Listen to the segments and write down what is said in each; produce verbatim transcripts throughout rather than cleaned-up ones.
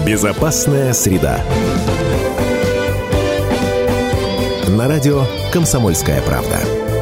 Безопасная среда. На радио «Комсомольская правда».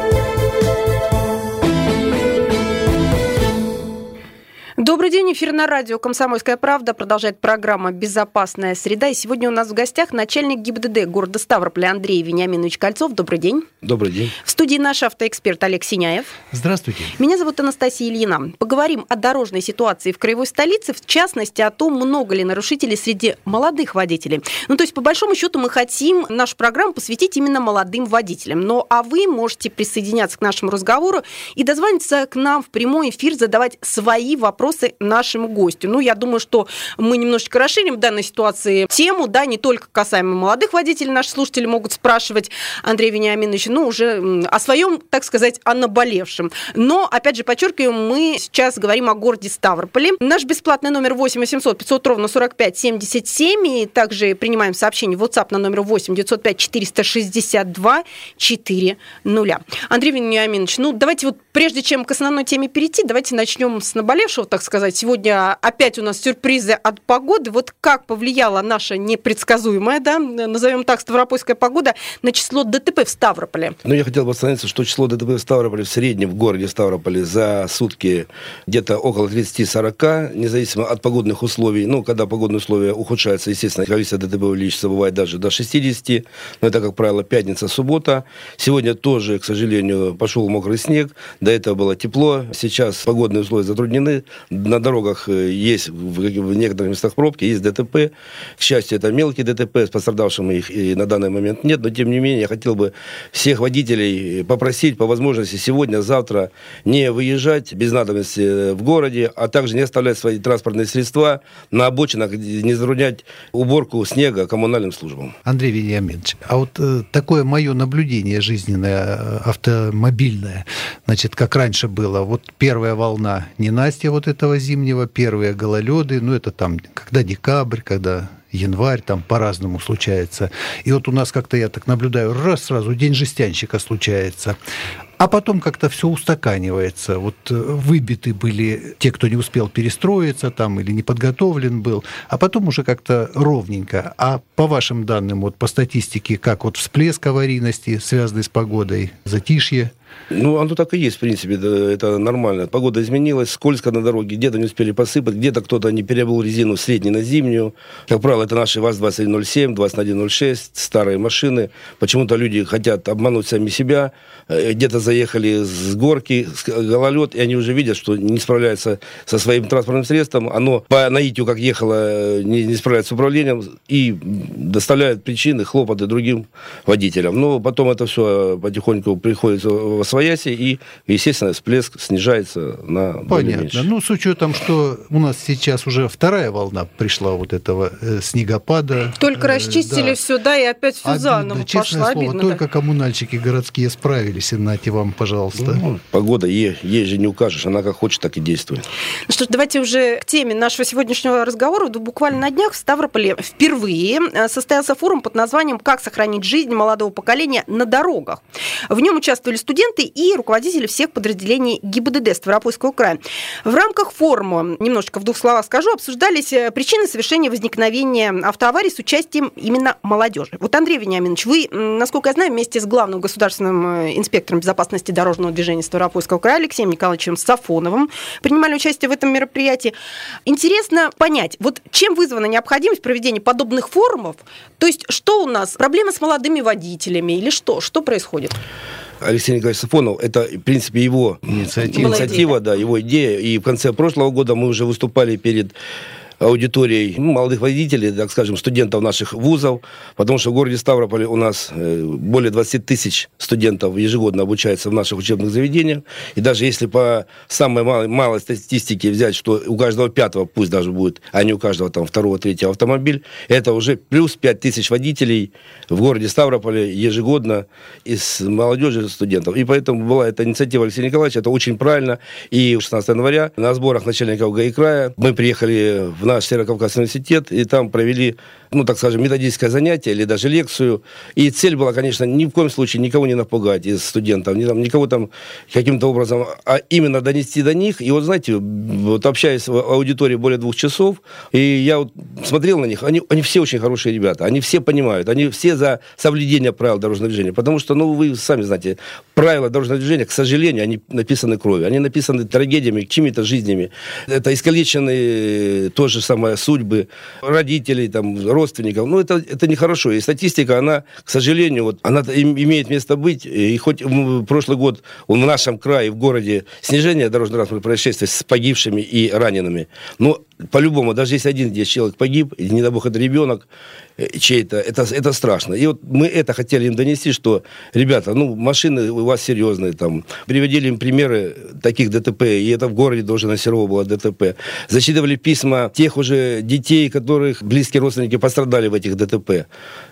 Добрый день, эфир на радио «Комсомольская правда». Продолжает программа «Безопасная среда». И сегодня у нас в гостях начальник ГИБДД города Ставрополя Андрей Вениаминович Кольцов. Добрый день. Добрый день. В студии наш автоэксперт Олег Синяев. Здравствуйте. Меня зовут Анастасия Ильина. Поговорим о дорожной ситуации в краевой столице, в частности, о том, много ли нарушителей среди молодых водителей. Ну, то есть, по большому счету, мы хотим нашу программу посвятить именно молодым водителям. Но а вы можете присоединяться к нашему разговору и дозвониться к нам в прямой эфир, задавать свои вопросы нашему гостю. Ну, я думаю, что мы немножечко расширим в данной ситуации тему, да, не только касаемо молодых водителей, наши слушатели могут спрашивать Андрея Вениаминовича, ну, уже о своем, так сказать, о наболевшем. Но, опять же, подчеркиваю, мы сейчас говорим о городе Ставрополе. Наш бесплатный номер восемь восемьсот пятьсот ровно сорок пять семьдесят семь, и также принимаем сообщение в WhatsApp на номер восемь девятьсот пять четыреста шестьдесят два четыреста. Андрей Вениаминович, ну, давайте вот прежде чем к основной теме перейти, давайте начнем с наболевшего, так сказать. Сегодня опять у нас сюрпризы от погоды. Вот как повлияла наша непредсказуемая, да, назовем так, ставропольская погода на число ДТП в Ставрополе? Ну, я хотел бы остановиться, что число ДТП в Ставрополе в среднем в городе Ставрополе за сутки где-то около тридцать-сорок, независимо от погодных условий. Ну, когда погодные условия ухудшаются, естественно, количество ДТП увеличится, бывает даже до шестидесяти. Но это, как правило, пятница, суббота. Сегодня тоже, к сожалению, пошел мокрый снег. До этого было тепло. Сейчас погодные условия затруднены. На дорогах есть в некоторых местах пробки, есть ДТП. К счастью, это мелкие ДТП, с пострадавшими их и на данный момент нет. Но, тем не менее, я хотел бы всех водителей попросить по возможности сегодня, завтра не выезжать без надобности в городе, а также не оставлять свои транспортные средства на обочинах, не затруднять уборку снега коммунальным службам. Андрей Вениаминович, а вот э, такое мое наблюдение жизненное, автомобильное, значит, как раньше было, вот первая волна ненастья вот этого зимнего, первые гололеды, ну это там, когда декабрь, когда январь, там по-разному случается. И вот у нас как-то, я так наблюдаю, раз сразу день жестянщика случается. А потом как-то все устаканивается. Вот выбиты были те, кто не успел перестроиться там или не подготовлен был, а потом уже как-то ровненько. А по вашим данным, вот по статистике, как вот всплеск аварийности, связанный с погодой, затишье? Ну, оно так и есть, в принципе, да, это нормально. Погода изменилась, скользко на дороге, где-то не успели посыпать, где-то кто-то не переобул резину с летней на зимнюю. Как правило, это наши ВАЗ двадцать один ноль семь, двадцать один ноль шесть, старые машины. Почему-то люди хотят обмануть сами себя, где-то заехали с горки, с гололед, и они уже видят, что не справляются со своим транспортным средством. Оно по наитию, как ехало, не, не справляется с управлением и доставляет причины, хлопоты другим водителям. Но потом это все потихоньку приходит в освояси, и, естественно, всплеск снижается на более меньше. Понятно. Ну, с учетом, что у нас сейчас уже вторая волна пришла вот этого э, снегопада. Только э, расчистили да. все, да, и опять все обидно, заново честное пошло. Слово, обидно, только да. коммунальщики городские справились. И нате вам, пожалуйста. Ну, погода, ей, ей же не укажешь. Она как хочет, так и действует. Ну что ж, давайте уже к теме нашего сегодняшнего разговора. Буквально на днях в Ставрополе впервые состоялся форум под названием «Как сохранить жизнь молодого поколения на дорогах». В нем участвовали студенты и руководители всех подразделений ГИБДД Ставропольского края. В рамках форума, немножко в двух словах скажу, обсуждались причины совершения возникновения автоаварий с участием именно молодежи. Вот, Андрей Вениаминович, вы, насколько я знаю, вместе с главным государственным инспектором безопасности дорожного движения Ставропольского края Алексеем Николаевичем Сафоновым принимали участие в этом мероприятии. Интересно понять, вот чем вызвана необходимость проведения подобных форумов? То есть, что у нас? Проблемы с молодыми водителями или что? Что происходит? Алексей Николаевич Сафонов, это, в принципе, его инициатива, инициатива да, его идея. И в конце прошлого года мы уже выступали перед аудиторией ну, молодых водителей, так скажем, студентов наших вузов, потому что в городе Ставрополе у нас более двадцать тысяч студентов ежегодно обучаются в наших учебных заведениях. И даже если по самой малой, малой статистике взять, что у каждого пятого, пусть даже будет, а не у каждого там второго, третьего автомобиль, это уже плюс пять тысяч водителей в городе Ставрополе ежегодно из молодежи студентов. И поэтому была эта инициатива Алексея Николаевича, это очень правильно. И шестнадцатого января на сборах начальников ГАИ края мы приехали в наш Северо-Кавказский университет, и там провели, ну, так скажем, методическое занятие или даже лекцию. И цель была, конечно, ни в коем случае никого не напугать из студентов, ни, там, никого там каким-то образом, а именно донести до них. И вот, знаете, вот общаясь в аудитории более двух часов, и я вот смотрел на них, они, они все очень хорошие ребята, они все понимают, они все за соблюдение правил дорожного движения, потому что, ну, вы сами знаете, правила дорожного движения, к сожалению, они написаны кровью, они написаны трагедиями, чьими-то жизнями. Это искалеченные то же самое судьбы родителей, там, родственников. Ну, это, это нехорошо. И статистика, она, к сожалению, вот, она имеет место быть. И хоть в прошлый год в нашем крае, в городе, снижение дорожно-транспортных происшествий с погибшими и ранеными, но по-любому, даже если один здесь человек погиб, и, не дай бог, это ребенок чей-то, это, это страшно. И вот мы это хотели им донести, что, ребята, ну, машины у вас серьезные, там, приводили им примеры таких ДТП, и это в городе тоже на Серова было ДТП. Зачитывали письма тех уже детей, которых близкие родственники пострадали в этих ДТП.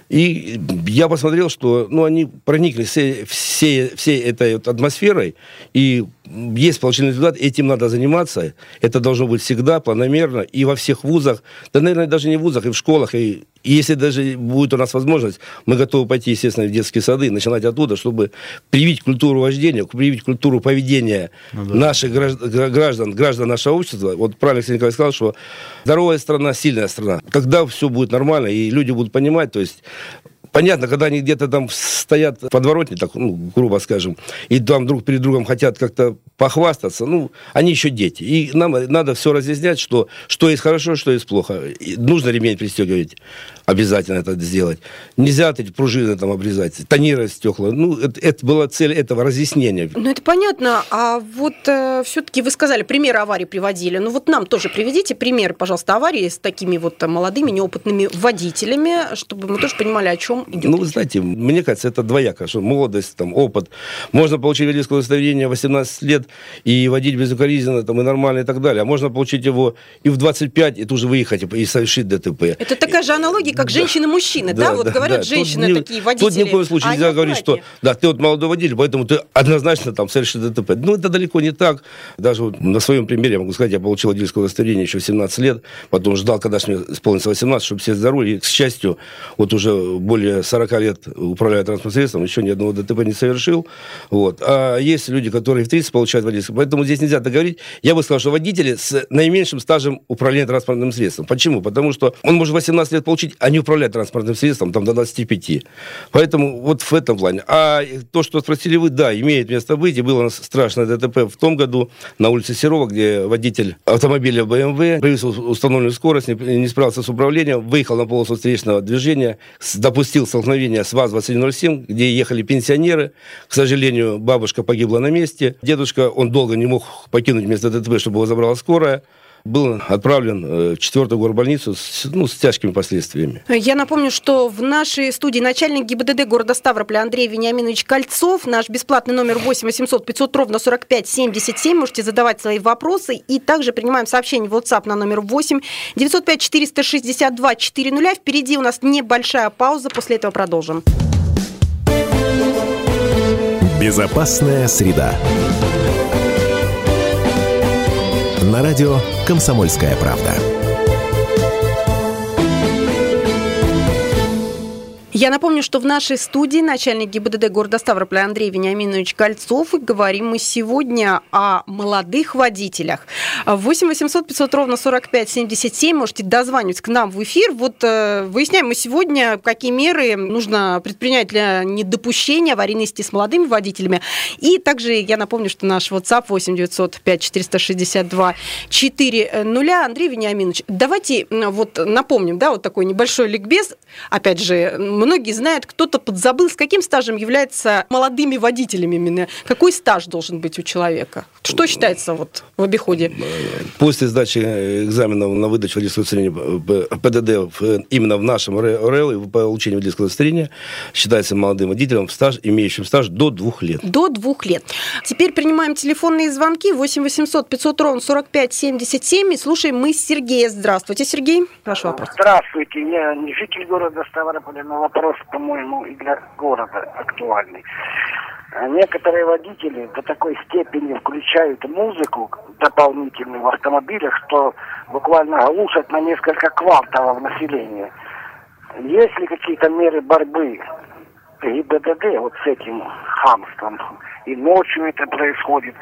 И я посмотрел, что, ну, они проникли всей, всей, всей этой вот атмосферой, и есть положительный результат, этим надо заниматься. Это должно быть всегда, планомерно, и во всех вузах, да, наверное, даже не в вузах, и в школах, и, и если даже будет у нас возможность, мы готовы пойти, естественно, в детские сады, начинать оттуда, чтобы привить культуру вождения, привить культуру поведения ну, да. наших граждан, граждан, граждан нашего общества. Вот правильно Алексей Николаевич сказал, что здоровая страна, сильная страна. Когда все будет нормально, и люди будут понимать, то есть понятно, когда они где-то там стоят в подворотне, так, ну, грубо скажем, и там друг перед другом хотят как-то похвастаться, ну, они еще дети. И нам надо все разъяснять, что, что есть хорошо, что есть плохо. И нужно ремень пристегивать, обязательно это сделать. Нельзя эти пружины там обрезать, тонировать стекла. Ну, это, это была цель этого разъяснения. Ну, это понятно. А вот э, все-таки вы сказали, примеры аварий приводили. Ну, вот нам тоже приведите примеры, пожалуйста, аварии с такими вот молодыми, неопытными водителями, чтобы мы тоже понимали, о чем идет. Ну, вы знаете, мне кажется, это двояко, что молодость, там, опыт. Можно получить водительское удостоверение в восемнадцать лет и водить безукоризненно, там, и нормально, и так далее. А можно получить его и в двадцать пять, и тут же выехать, и совершить ДТП. Это такая же аналогия, как женщины-мужчины, да? да? Вот да, говорят, да. женщины тут такие водители. Тут ни в коем случае нельзя говорить, что да, ты вот молодой водитель, поэтому ты однозначно там совершишь ДТП. Ну, это далеко не так. Даже вот на своем примере я могу сказать, я получил водительское удостоверение еще в семнадцать лет, потом ждал, когда же мне исполнится восемнадцать, чтобы сесть за руль. И, к счастью, вот уже более сорок лет управляю транспортным средством, еще ни одного ДТП не совершил. Вот. А есть люди, которые в тридцать получают водительское. Поэтому здесь нельзя договорить. Я бы сказал, что водители с наименьшим стажем управления транспортным средством. Почему? Потому что он может восемнадцать лет получить, а не управлять транспортным средством там, до двадцати пяти. Поэтому вот в этом плане. А то, что спросили вы, да, имеет место быть. И было у нас страшное ДТП в том году на улице Серова, где водитель автомобиля бэ эм вэ превысил установленную скорость, не, не справился с управлением, выехал на полосу встречного движения, допустил столкновение с ВАЗ двадцать один ноль семь, где ехали пенсионеры. К сожалению, бабушка погибла на месте. Дедушка, он долго не мог покинуть место ДТП, чтобы его забрала скорая. Был отправлен в четвертую горбольницу с, ну, с тяжкими последствиями. Я напомню, что в нашей студии начальник ГИБДД города Ставрополя Андрей Вениаминович Кольцов. Наш бесплатный номер восемь восемьсот пятьсот ровно сорок пять семьдесят семь. Можете задавать свои вопросы. И также принимаем сообщения в WhatsApp на номер восемь девятьсот пять четыреста шестьдесят два четыреста. Впереди у нас небольшая пауза. После этого продолжим. Безопасная среда. На радио «Комсомольская правда». Я напомню, что в нашей студии начальник ГИБДД города Ставрополя Андрей Вениаминович Кольцов. И говорим мы сегодня о молодых водителях. восемь восемьсот пятьсот ровно сорок пять семьдесят семь. Можете дозванивать к нам в эфир. Вот э, выясняем мы сегодня, какие меры нужно предпринять для недопущения аварийности с молодыми водителями. И также я напомню, что наш WhatsApp восемь девятьсот пять четыреста шестьдесят два четыреста. Андрей Вениаминович, давайте вот напомним, да, вот такой небольшой ликбез. Опять же, многие знают, кто-то подзабыл, с каким стажем являются молодыми водителями именно. Какой стаж должен быть у человека? Что считается вот в обиходе? После сдачи экзаменов на выдачу водительского удостоверения ПДД именно в нашем РЭО и получение водительского удостоверения считается молодым водителем, стаж, имеющим стаж до двух лет. До двух лет. Теперь принимаем телефонные звонки восемь восемьсот пятьсот ровно сорок пять семьдесят семь. И слушаем мы Сергея. Здравствуйте, Сергей. Прошу вопрос. Здравствуйте. Я не житель города Ставрополя, но вопрос, по-моему, и для города актуальный. некоторые водители до такой степени включают музыку дополнительную в автомобилях, что буквально глушат на несколько кварталов населения. Есть ли какие-то меры борьбы ГИБДД вот с этим хамством? И ночью это происходит,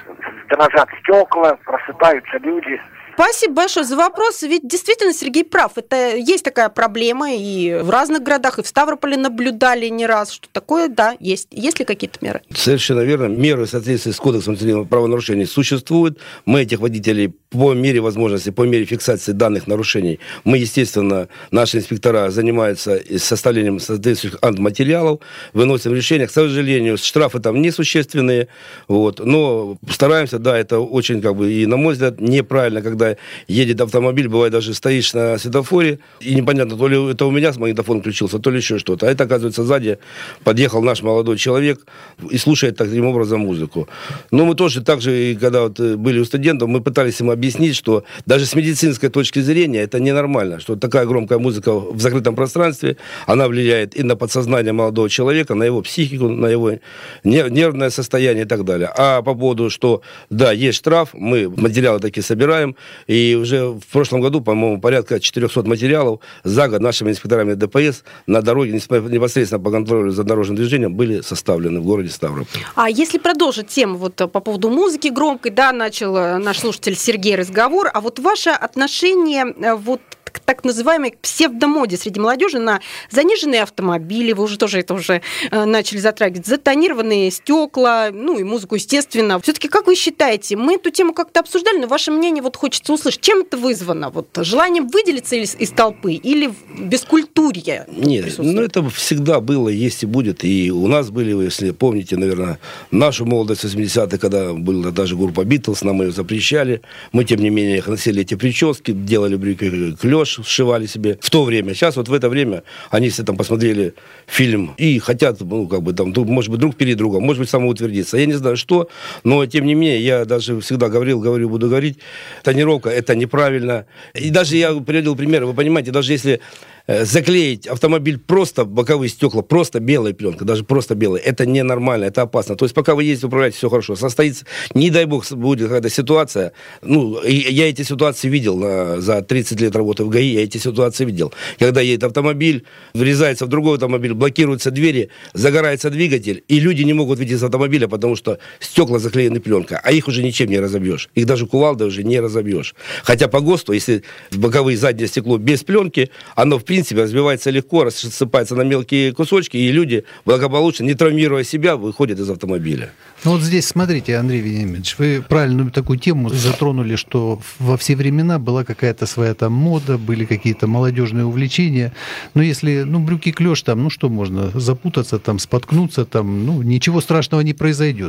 дрожат стекла, просыпаются люди. Спасибо большое за вопрос. Ведь действительно Сергей прав. Это есть такая проблема, и в разных городах, и в Ставрополе наблюдали не раз, что такое, да, есть. Есть ли какие-то меры? Совершенно верно. Меры в соответствии с Кодексом административных правонарушений существуют. Мы этих водителей по мере возможности, по мере фиксации данных нарушений, мы, естественно, наши инспектора занимаются составлением соответствующих материалов, выносим решения. К сожалению, штрафы там несущественные, вот, но стараемся, да, это очень, как бы, и, на мой взгляд, неправильно, когда едет автомобиль, бывает, даже стоишь на светофоре, и непонятно, то ли это у меня магнитофон включился, то ли еще что-то. А это, оказывается, сзади подъехал наш молодой человек и слушает таким образом музыку. Но мы тоже так же, когда вот были у студентов, мы пытались им объяснить, что даже с медицинской точки зрения это ненормально, что такая громкая музыка в закрытом пространстве, она влияет и на подсознание молодого человека, на его психику, на его нервное состояние и так далее. А по поводу, что, да, есть штраф, мы материалы такие собираем, и уже в прошлом году, по-моему, порядка четыреста материалов за год нашими инспекторами ДПС на дороге, непосредственно по контролю за дорожным движением, были составлены в городе Ставрополь. А если продолжить тему вот по поводу музыки громкой, да, начал наш слушатель Сергей разговор, а вот ваше отношение вот к так называемой псевдомоде среди молодежи на заниженные автомобили, вы уже тоже это уже начали затрагивать, затонированные стекла, ну и музыку, естественно. Все-таки, как вы считаете, мы эту тему как-то обсуждали, но ваше мнение вот хочется услышать. Чем это вызвано? Вот желанием выделиться из, из толпы или бескультурье? Нет, ну это всегда было, есть и будет. И у нас были, если помните, наверное, нашу молодость восьмидесятых, когда была даже группа Битлз, нам ее запрещали. Мы, тем не менее, носили эти прически, делали брюки клеш, сшивали себе в то время. Сейчас вот в это время они все там посмотрели фильм и хотят, ну, как бы там, может быть, друг перед другом, может быть, самоутвердиться. Я не знаю, что, но, тем не менее, я даже всегда говорил, говорю, буду говорить, тонировка, это неправильно. И даже я приводил пример, вы понимаете, даже если заклеить автомобиль просто, боковые стекла, просто белая пленка, даже просто белая, это ненормально, это опасно. То есть пока вы ездите, управляете, все хорошо. Состоится, не дай бог, будет какая-то ситуация, ну, я эти ситуации видел на, за тридцать лет работы в ГАИ, я эти ситуации видел. Когда едет автомобиль, врезается в другой автомобиль, блокируются двери, загорается двигатель, и люди не могут выйти из автомобиля, потому что стекла заклеены пленкой, а их уже ничем не разобьешь. Их даже кувалдой уже не разобьешь. Хотя по ГОСТу, если боковые заднее стекло без пленки, оно в принципе В принципе, разбивается легко, рассыпается на мелкие кусочки, и люди благополучно, не травмируя себя, выходят из автомобиля. Ну вот здесь, смотрите, Андрей Вениаминович, вы правильную такую тему затронули, что во все времена была какая-то своя там мода, были какие-то молодежные увлечения, но если, ну, брюки клеш там, ну, что можно, запутаться там, споткнуться там, ну, ничего страшного не произойдет.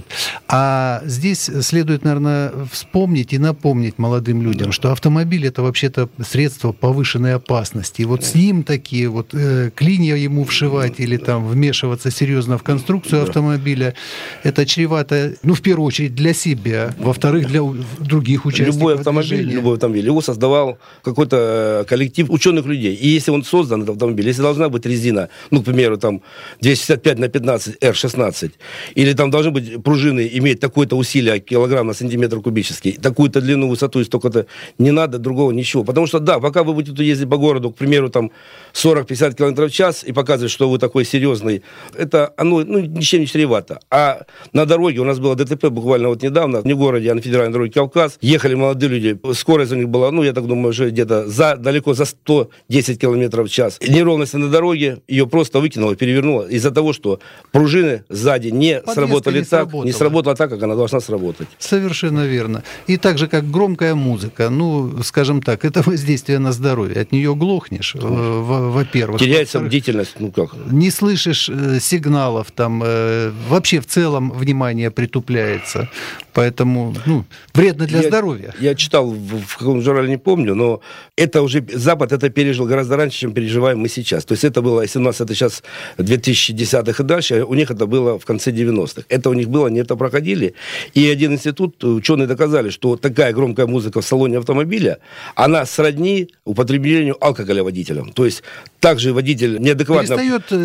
А здесь следует, наверное, вспомнить и напомнить молодым людям, что автомобиль — это вообще-то средство повышенной опасности, и вот с ним такие вот э, клинья ему вшивать или там вмешиваться серьезно в конструкцию автомобиля, это чревато, ну, в первую очередь для себя, во-вторых, для других участников любой автомобиль, движения. Любой автомобиль, его создавал какой-то коллектив ученых людей. И если он создан, этот автомобиль, если должна быть резина, ну, к примеру, там двести шестьдесят пять на пятнадцать эр шестнадцать, или там должны быть пружины, иметь такое-то усилие, килограмм на сантиметр кубический, такую-то длину, высоту, и столько-то, не надо другого ничего. Потому что, да, пока вы будете ездить по городу, к примеру, там сорок-пятьдесят километров в час и показывать, что вы такой серьезный, это оно, ну, ничем не чревато. А на дороге у нас было ДТП буквально вот недавно, не в городе, а на федеральной дороге Кавказ. Ехали молодые люди, скорость у них была, ну, я так думаю, уже где-то за, далеко за сто десять километров в час. Неровность на дороге, ее просто выкинуло, перевернуло из-за того, что пружины сзади не Подвеска сработали не так, сработала. не сработала так, как она должна сработать. Совершенно верно. И так же, как громкая музыка, ну, скажем так, это воздействие на здоровье. От нее глохнешь, во-первых. Теряется бдительность, ну как? Не слышишь э, сигналов, там, э, вообще в целом внимание притупляется. Поэтому, ну, вредно для я, здоровья. Я читал в, в каком журнале, не помню, но это уже, Запад это пережил гораздо раньше, чем переживаем мы сейчас. То есть это было, если у нас это сейчас две тысячи десятых и дальше, у них это было в конце девяностых. Это у них было, они это проходили. И один институт, ученые доказали, что такая громкая музыка в салоне автомобиля, она сродни употреблению алкоголя водителям. То есть также водитель неадекватно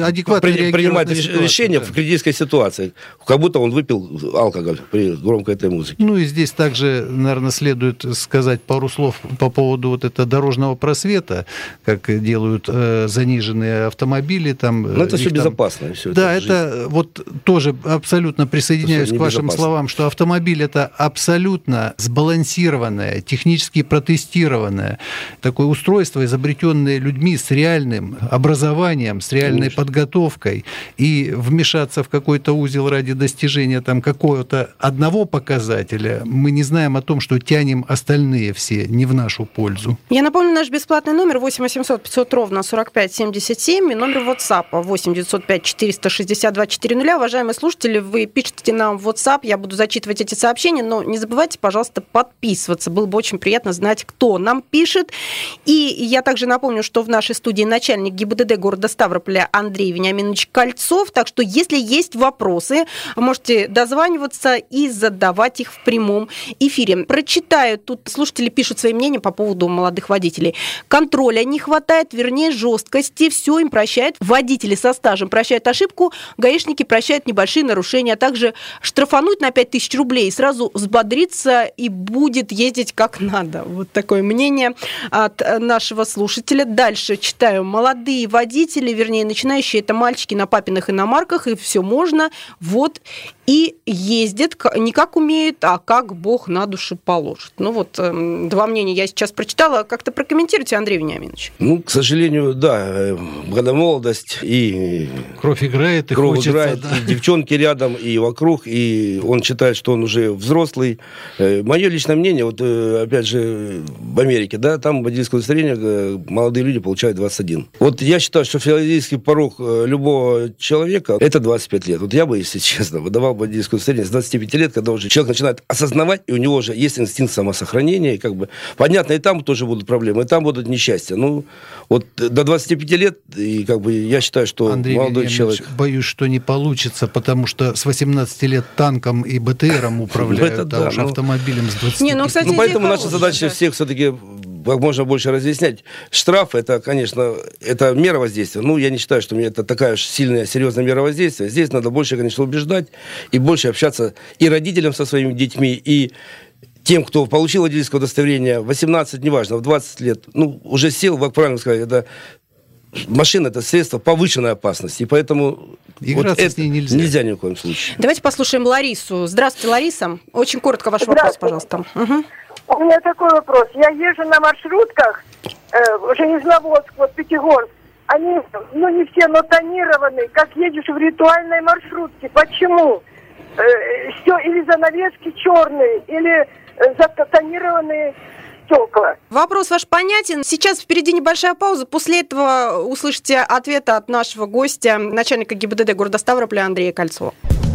при, принимает решение да. в критической ситуации, как будто он выпил алкоголь при громкой этой музыке. Ну и здесь также, наверное, следует сказать пару слов по поводу вот этого дорожного просвета, как делают э, заниженные автомобили. Там, Но это все там... безопасно. Все да, это, это вот тоже абсолютно присоединяюсь к вашим словам, что автомобиль это абсолютно сбалансированное, технически протестированное такое устройство, изобретенное людьми с реальным образованием, с реальной Конечно. подготовкой, и вмешаться в какой-то узел ради достижения там какого-то одного показателя, мы не знаем о том, что тянем остальные все не в нашу пользу. Я напомню, наш бесплатный номер восемь восемьсот пятьсот ровно сорок пять семьдесят семь и номер WhatsApp восемь девятьсот пять четыреста шестьдесят два четыреста. Уважаемые слушатели, вы пишите нам в WhatsApp, я буду зачитывать эти сообщения, но не забывайте, пожалуйста, подписываться. Было бы очень приятно знать, кто нам пишет. И я также напомню, что в нашей студии начальник ГИБДД города Ставрополя Андрей Вениаминович Кольцов. Так что, если есть вопросы, можете дозваниваться и задавать их в прямом эфире. Прочитаю. Тут слушатели пишут свои мнения по поводу молодых водителей. Контроля не хватает, вернее, жесткости. Все им прощают. Водители со стажем прощают ошибку, гаишники прощают небольшие нарушения, а также штрафануть на пять тысяч рублей и сразу взбодриться и будет ездить как надо. Вот такое мнение от нашего слушателя. Дальше читаю. Молодые водители, вернее, начинающие, это мальчики на папиных иномарках, и все можно. Вот и ездят не как умеют, а как Бог на душу положит. Ну вот, э, два мнения я сейчас прочитала. Как-то прокомментируйте, Андрей Вениаминович. Ну, к сожалению, да, молодость и... Кровь играет, и кровь хочется, играет, да. и девчонки рядом, и вокруг, и он считает, что он уже взрослый. Мое личное мнение, вот опять же, в Америке, да, там водительское удостоверение молодые люди получают двадцать один. Вот я считаю, что физиологический порог любого человека это двадцать пять лет. Вот я бы, если честно, выдавал водительское удостоверение с двадцати пяти лет, когда уже человек начинает осознавать, и у него уже есть инстинкт самосохранения, и как бы, понятно, и там тоже будут проблемы, и там будут несчастья. Ну, вот до двадцати пяти лет, и как бы я считаю, что Андрей молодой человек... боюсь, что не получится, потому что с восемнадцати лет танком и БТРом управляют, это а да, уж ну... автомобилем с двадцати. Не, ну, кстати, ну, поэтому наша хорошая, задача да. всех все-таки как можно больше разъяснять. Штраф, это, конечно, это мера воздействия. Ну, я не считаю, что это такая уж сильная, серьезная мера воздействия. Здесь надо больше, конечно, убеждать и больше общаться и родителям со своими детьми, и тем, кто получил водительское удостоверение восемнадцать, неважно, в двадцать лет, ну, уже сел, как правильно сказать, это машина – это средство повышенной опасности, и поэтому играться вот с ней нельзя. нельзя ни в коем случае. Давайте послушаем Ларису. Здравствуйте, Лариса. Очень коротко ваш вопрос, пожалуйста. Угу. У меня такой вопрос. Я езжу на маршрутках, э, Железноводск, вот Пятигорск. Они, ну не все, но тонированные, как едешь в ритуальной маршрутке. Почему? Э, все, или занавески черные, или э, затонированные стекла. Вопрос ваш понятен. Сейчас впереди небольшая пауза. После этого услышите ответы от нашего гостя, начальника ГИБДД города Ставрополя Андрея Кольцова.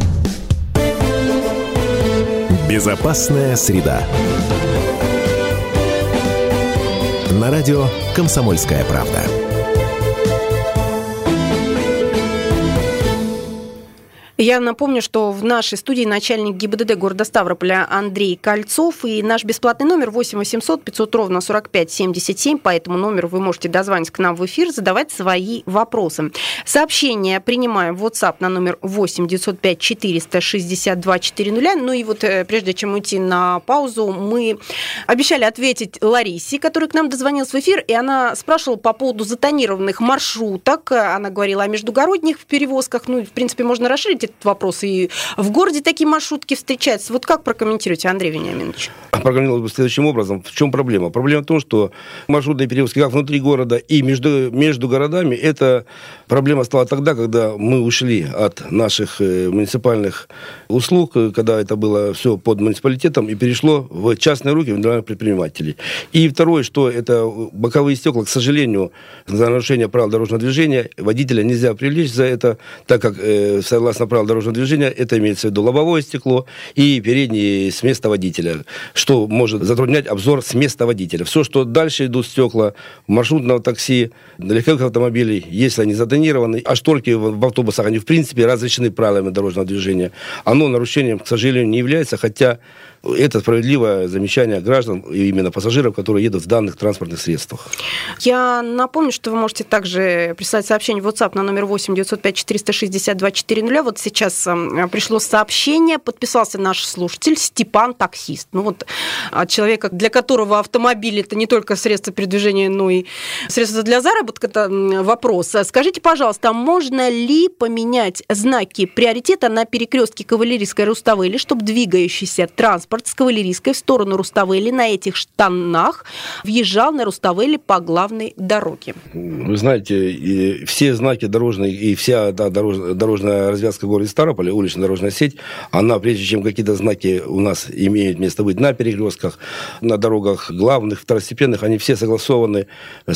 Безопасная среда. На радио «Комсомольская правда». Я напомню, что в нашей студии начальник ГИБДД города Ставрополя Андрей Кольцов, и наш бесплатный номер восемь восемьсот пятьсот ровно сорок пять семьдесят семь. По этому номеру вы можете дозвониться к нам в эфир, задавать свои вопросы. Сообщения принимаем в WhatsApp на номер восемь девятьсот пять четыреста шестьдесят два четыреста. Ну и вот прежде чем уйти на паузу, мы обещали ответить Ларисе, которая к нам дозвонилась в эфир, и она спрашивала по поводу затонированных маршруток. Она говорила о междугородних перевозках. Ну, в принципе, можно расширить этот вопрос. И в городе такие маршрутки встречаются. Вот как прокомментируете, Андрей Вениаминович? Прокомментировал бы следующим образом. В чем проблема? Проблема в том, что маршрутные перевозки как внутри города и между, между городами, эта проблема стала тогда, когда мы ушли от наших э, муниципальных услуг, когда это было все под муниципалитетом, и перешло в частные руки индивидуальных предпринимателей. И второе, что это боковые стекла, к сожалению, за нарушение правил дорожного движения водителя нельзя привлечь за это, так как, э, согласно правил дорожного движения, это имеется в виду лобовое стекло и передние с места водителя, что может затруднять обзор с места водителя. Все, что дальше идут стекла маршрутного такси, легковых автомобилей, если они затонированы, а шторки в автобусах, они в принципе разрешены правилами дорожного движения, оно нарушением, к сожалению, не является, хотя Это справедливое замечание граждан, именно пассажиров, которые едут в данных транспортных средствах. Я напомню, что вы можете также прислать сообщение в WhatsApp на номер восемь девятьсот пять четыреста шестьдесят два четыреста. Вот сейчас пришло сообщение, подписался наш слушатель Степан, таксист. Ну вот от человека, для которого автомобиль – это не только средство передвижения, но и средство для заработка. Это вопрос. Скажите, пожалуйста, можно ли поменять знаки приоритета на перекрестке Кавалерийской-Руставели, чтобы двигающийся транспорт с Кавалерийской в сторону Руставели на этих штанах въезжал на Руставели по главной дороге? Вы знаете, и все знаки дорожные, и вся да, дорож, дорожная развязка в городе Ставрополе, уличная дорожная сеть, она, прежде чем какие-то знаки у нас имеют место быть на перекрестках, на дорогах главных, второстепенных, они все согласованы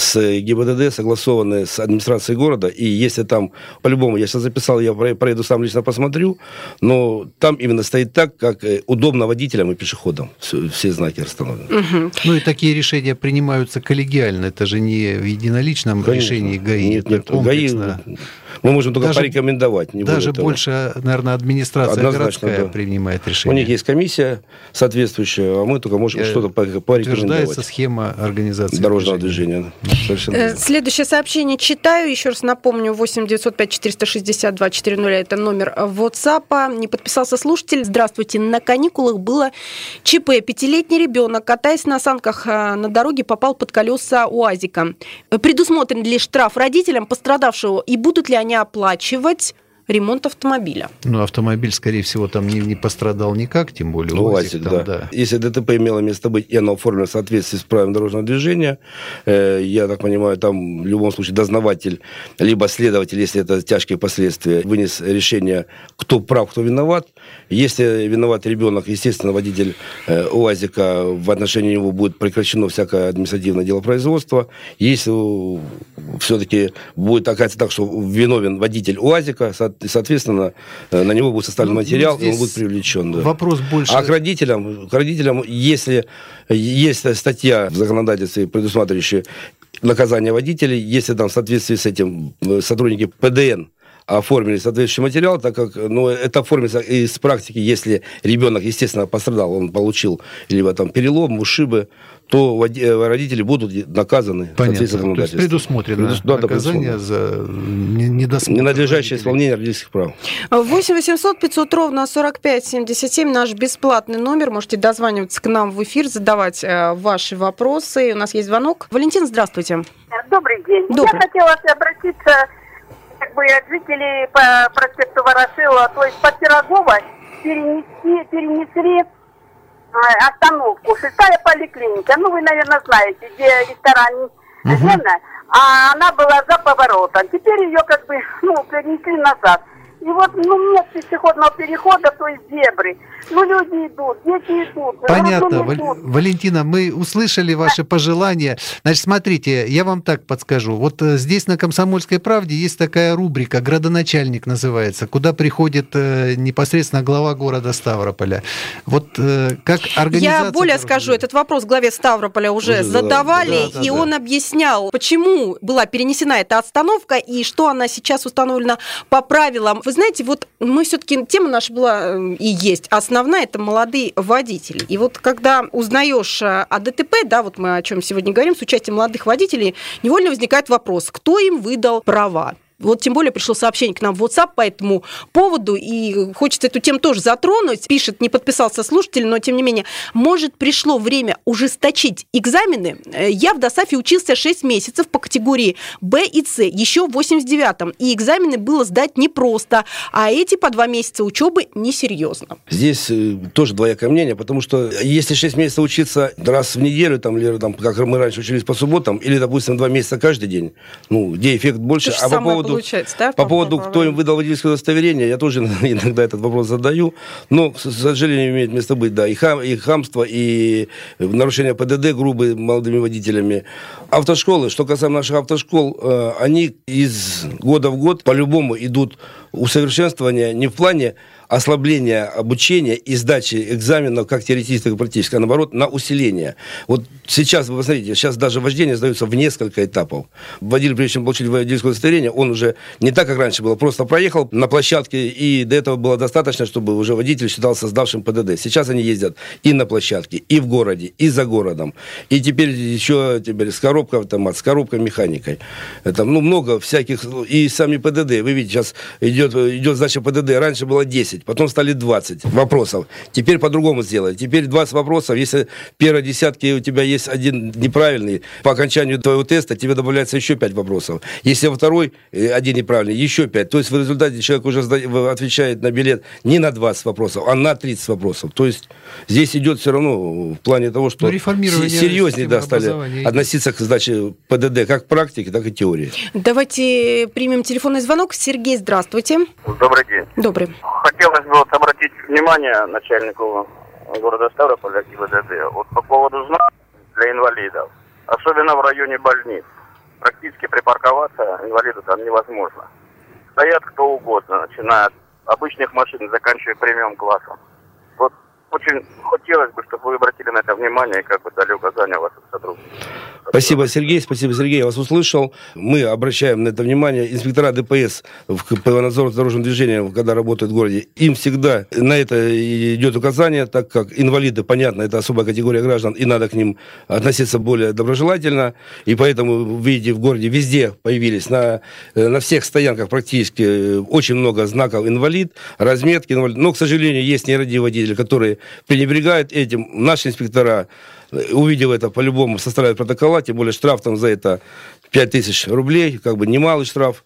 с ГИБДД, согласованы с администрацией города, и если там, по-любому, я сейчас записал, я проеду сам лично посмотрю, но там именно стоит так, как удобно водителям и пешеходам. Все, все знаки расстановлены. Угу. Ну и такие решения принимаются коллегиально. Это же не в единоличном Конечно. решении ГАИ. Нет, это нет, комплексно. ГАИ мы можем только даже, порекомендовать. Не даже больше, наверное, администрация Однозначно, городская да. принимает решение. У них есть комиссия соответствующая, а мы только можем что-то порекомендовать. Утверждается схема организации дорожного движения. движения. Совершенно. Следующее сообщение читаю. Еще раз напомню, восемь девятьсот пять четыреста шестьдесят два четыреста. Это номер WhatsApp. Не подписался слушатель. Здравствуйте. На каникулах было ЧП. Пятилетний ребенок, катаясь на санках на дороге, попал под колеса УАЗика. Предусмотрен ли штраф родителям пострадавшего и будут ли они оплачивать ремонт автомобиля? Ну, автомобиль, скорее всего, там не, не пострадал никак, тем более Ну, УАЗик, УАЗик, там, да. да. Если ДТП имело место быть, и оно оформлено в соответствии с правилами дорожного движения, э, я так понимаю, там в любом случае дознаватель, либо следователь, если это тяжкие последствия, вынес решение, кто прав, кто виноват. Если виноват ребенок, естественно, водитель э, УАЗика, в отношении него будет прекращено всякое административное делопроизводство. Если все-таки будет оказаться так, что виновен водитель УАЗика, соответственно, на него будет составлен ну, материал, и он будет привлечен. Да. Вопрос больше... А к родителям, к родителям, если есть статья в законодательстве, предусматривающая наказание водителей, если там в соответствии с этим сотрудники ПДН оформили соответствующий материал, так как ну, это оформится из практики, если ребенок, естественно, пострадал, он получил либо там перелом, ушибы, то родители будут наказаны. Понятно. То есть предусмотрено Предус... да, наказание за недосмотр. Ненадлежащее исполнение родительских прав. восемь восемьсот пятьсот ровно сорок пять семьдесят семь наш бесплатный номер. Можете дозваниваться к нам в эфир, задавать ваши вопросы. У нас есть звонок. Валентин, здравствуйте. Добрый день. Добрый. Я хотела обратиться как бы от жителей по проспекту Ворошилова, то есть по Пирогова перенесли, перенесли остановку. Шестая поликлиника. Ну, вы, наверное, знаете, где ресторан Лена, а она была за поворотом. Теперь ее как бы, ну, перенесли назад. И вот, ну, нет пешеходного перехода, то есть зебры. Ну, люди идут, дети идут. Понятно, Вал... идут. Валентина, мы услышали ваши пожелания. Значит, смотрите, я вам так подскажу. Вот здесь на «Комсомольской правде» есть такая рубрика «Градоначальник» называется, куда приходит э, непосредственно глава города Ставрополя. Вот э, как организация... Я более скажу, этот вопрос главе Ставрополя уже, уже задавали, да, да, и да. он объяснял, почему была перенесена эта остановка и что она сейчас установлена по правилам. Вы знаете, вот мы все-таки, тема наша была и есть, основная – это молодые водители. И вот когда узнаешь о ДТП, да, вот мы о чем сегодня говорим, с участием молодых водителей, невольно возникает вопрос, кто им выдал права. Вот тем более пришло сообщение к нам в WhatsApp по этому поводу, и хочется эту тему тоже затронуть. Пишет, не подписался слушатель, но тем не менее, может, пришло время ужесточить экзамены? Я в ДОСАФе учился шесть месяцев по категории Б и С, еще в восемьдесят девятом, и экзамены было сдать непросто, а эти по два месяца учебы несерьезно. Здесь тоже двоякое мнение, потому что если шесть месяцев учиться раз в неделю, там, или там, как мы раньше учились по субботам, или, допустим, два месяца каждый день, ну, где эффект больше, а по поводу Да, по поводу, кто им выдал водительское удостоверение, я тоже иногда этот вопрос задаю, но, к сожалению, имеет место быть, да, и, хам, и хамство, и нарушение ПДД грубые молодыми водителями. Автошколы, что касаемо наших автошкол, они из года в год по-любому идут усовершенствования не в плане ослабления обучения и сдачи экзаменов как теоретических, так и практических, а наоборот, на усиление. Вот сейчас, вы посмотрите, сейчас даже вождение сдается в несколько этапов. Водитель, прежде чем получить водительское удостоверение, он уже не так, как раньше было, просто проехал на площадке, и до этого было достаточно, чтобы уже водитель считался сдавшим ПДД. Сейчас они ездят и на площадке, и в городе, и за городом. И теперь еще теперь с коробкой автомат, с коробкой механикой. Это, ну, много всяких, и сами ПДД. Вы видите, сейчас идет, идет сдача ПДД. Раньше было десять, потом стали двадцать вопросов. Теперь по-другому сделали. Теперь двадцать вопросов. Если в первой десятке у тебя есть один неправильный, по окончанию твоего теста тебе добавляется еще пять вопросов. Если во второй один неправильный, еще пять. То есть в результате человек уже отвечает на билет не на двадцать вопросов, а на тридцать вопросов. То есть здесь идет все равно в плане того, что серьезнее, да, стали относиться к сдаче ПДД как к практике, так и теории. Давайте примем телефонный звонок. Сергей, здравствуйте. Добрый день. Добрый. Хотелось бы вот обратить внимание начальнику города Ставрополя ГИБДД вот по поводу знаков для инвалидов, особенно в районе больниц. Практически припарковаться инвалиду там невозможно. Стоят кто угодно, начиная от обычных машин, заканчивая премиум-классом. Вот очень хотелось бы, чтобы вы обратили на это внимание и как бы дали указания вашим сотрудникам. Спасибо, Сергей. Спасибо, Сергей. Я вас услышал. Мы обращаем на это внимание. Инспектора ДПС по надзору за дорожным движением, когда работают в городе, им всегда на это идет указание, так как инвалиды, понятно, это особая категория граждан, и надо к ним относиться более доброжелательно. И поэтому, вы видите, в городе везде появились, на, на всех стоянках практически очень много знаков инвалид, разметки инвалид. Но, к сожалению, есть нерадивые водители, которые пренебрегают этим. Наши инспектора, увидев это, по-любому составляют протокола, тем более штраф там за это пять тысяч рублей, как бы немалый штраф.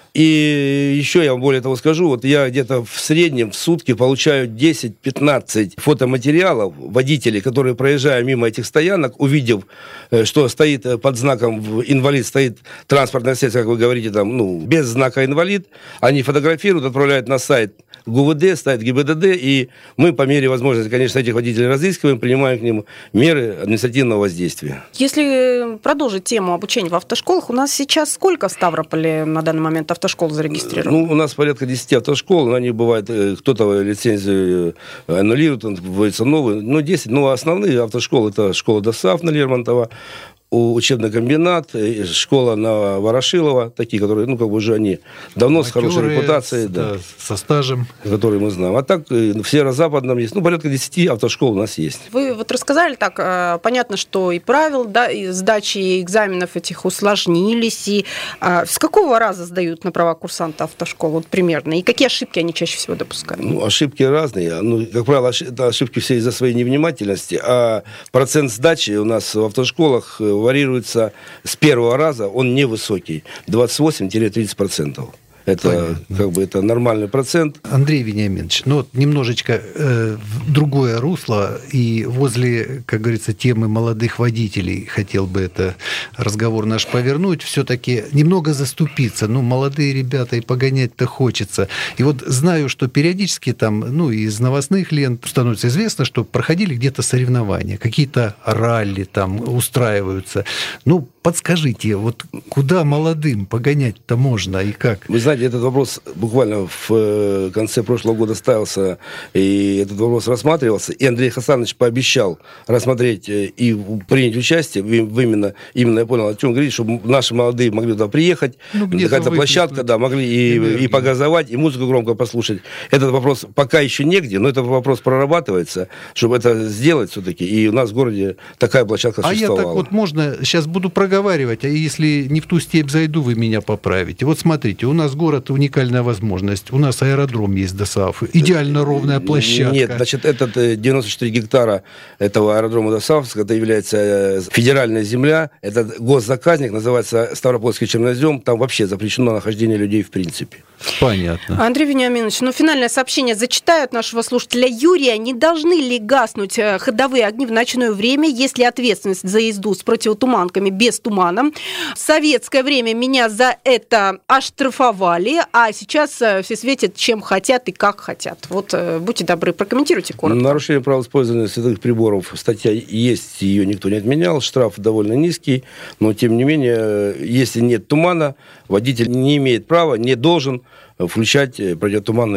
И еще я вам более того скажу, вот я где-то в среднем в сутки получаю десять-пятнадцать фотоматериалов водителей, которые, проезжая мимо этих стоянок, увидев, что стоит под знаком инвалид, стоит транспортное средство, как вы говорите, там, ну, без знака инвалид, они фотографируют, отправляют на сайт ГУВД, ставит ГИБДД, и мы по мере возможности, конечно, этих водителей разыскиваем, принимаем к ним меры административного воздействия. Если продолжить тему обучения в автошколах, у нас сейчас сколько в Ставрополе на данный момент автошкол зарегистрировано? Ну, у нас порядка десять автошкол, но они бывают, кто-то лицензию аннулирует, вводится новые, но десять, но основные автошколы, это школа ДОСААФ на Лермонтова, учебный комбинат, школа на Ворошилова, такие, которые, ну, как бы уже они давно Матеры, с хорошей репутацией, с, да, да, со стажем, которые мы знаем. А так в северо-западном есть, ну, порядка десяти автошкол у нас есть. Вы вот рассказали так, понятно, что и правила, да, и сдачи экзаменов этих усложнились, и а, с какого раза сдают на права курсанта автошкол, вот примерно, и какие ошибки они чаще всего допускают? Ну, ошибки разные, ну, как правило, это ошибки все из-за своей невнимательности, а процент сдачи у нас в автошколах варьируется с первого раза, он невысокий, двадцать восемь-тридцать процентов. Это, понятно, как бы, это нормальный процент. Андрей Вениаминович, ну вот немножечко э, в другое русло, и возле, как говорится, темы молодых водителей хотел бы это разговор наш повернуть, все-таки немного заступиться. Ну, молодые ребята, и погонять-то хочется. И вот знаю, что периодически там, ну, из новостных лент становится известно, что проходили где-то соревнования, какие-то ралли там устраиваются. Ну, подскажите, вот куда молодым погонять-то можно и как? Вы знаете, этот вопрос буквально в конце прошлого года ставился, и этот вопрос рассматривался, и Андрей Хасанович пообещал рассмотреть и принять участие, в именно, именно я понял, о чем говорить, чтобы наши молодые могли туда приехать, ну, какая-то площадка, да, могли и, и погазовать, и музыку громко послушать. Этот вопрос пока еще негде, но этот вопрос прорабатывается, чтобы это сделать все-таки, и у нас в городе такая площадка а существовала. А я так вот можно, сейчас буду проговаривать, а если не в ту степь зайду, вы меня поправите. Вот смотрите, у нас город уникальная возможность. У нас аэродром есть ДОСААФ. Идеально ровная площадка. Нет, значит, этот девяносто четыре гектара этого аэродрома ДОСААФ, это является федеральная земля, это госзаказник, называется Ставропольский чернозем, там вообще запрещено нахождение людей в принципе. Понятно. Андрей Вениаминович, ну, финальное сообщение зачитают нашего слушателя Юрия. Не должны ли гаснуть ходовые огни в ночное время, если ответственность за езду с противотуманками без тумана? В советское время меня за это оштрафовали, а сейчас все светят чем хотят и как хотят. Вот, будьте добры, прокомментируйте коротко. Нарушение правил использования световых приборов. Статья есть, ее никто не отменял. Штраф довольно низкий, но, тем не менее, если нет тумана, водитель не имеет права, не должен включать противотуманные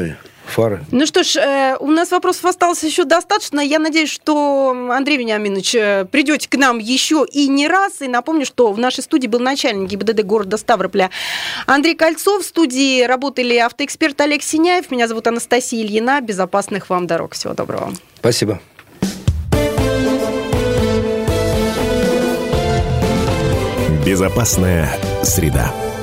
фары. Ну что ж, э, у нас вопросов осталось еще достаточно. Я надеюсь, что, Андрей Вениаминович, э, придете к нам еще и не раз. И напомню, что в нашей студии был начальник ГИБДД города Ставрополя Андрей Кольцов. В студии работали автоэксперт Олег Синяев. Меня зовут Анастасия Ильина. Безопасных вам дорог. Всего доброго. Спасибо. Безопасная среда.